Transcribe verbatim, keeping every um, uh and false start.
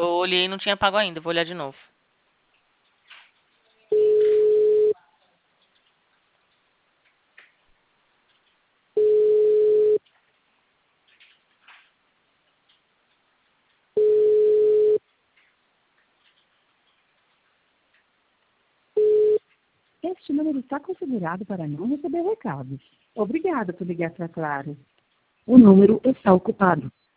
eu olhei e não tinha pago ainda. Vou olhar de novo. Este número está configurado para não receber recados. Obrigada por ligar para a Claro. O número está ocupado.